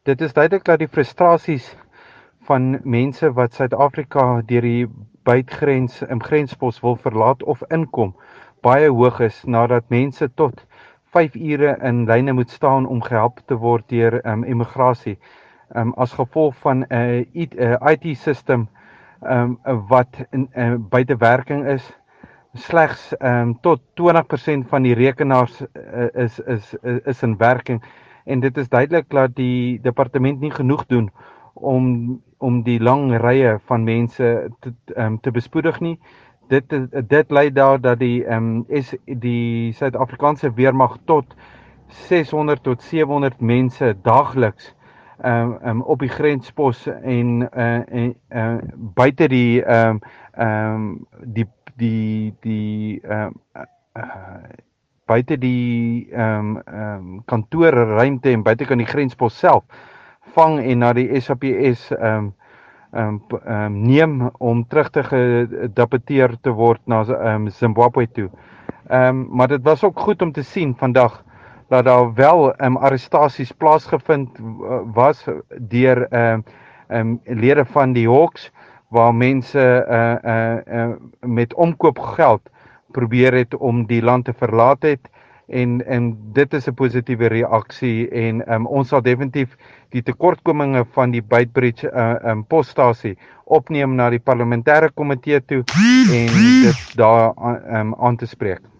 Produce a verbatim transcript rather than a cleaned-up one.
Dit is duidelik dat die frustrasies van mense wat Suid-Afrika deur die buitegrens in grenspos wil verlaat of inkom, baie hoog is nadat mense tot vyf ure in lyne moet staan om gehelp te word deur um, immigrasie. Um, as gevolg van 'n uh, I T system um, wat in uh, buite werking is, slegs um, tot twintig persent van die rekenaars uh, is, is, is, is in werking. En dit is duidelik dat die departement nie genoeg doen om om die lang rye van mense te, um, te bespoedig nie. Dit dit lei daar dat die um, is die Suid-Afrikaanse weermag tot seshonderd tot sewehonderd mense daagliks um, um, op die grenspos en uh, en uh, buite die um, um, die die die um, uh, buite die ehm um, ehm um, kantoorruimte en buite kan die grenspos self vang en na die S A P S ehm um, ehm um, um, neem om terug te gedeporteer te word na ehm um, Zimbabwe toe. Ehm um, maar dit was ook goed om te sien vandag dat daar wel ehm um, arrestasies plaasgevind was deur ehm um, ehm um, lede van die Hawks waar mense uh uh, uh met omkoopgeld probeer het om die land te verlaat het en en dit is 'n positiewe reaksie en um, ons sal definitief die tekortkominge van die Beitbridge uh, um, posstasie opneem na die parlementêre komitee toe en dit daar um, aan te spreek.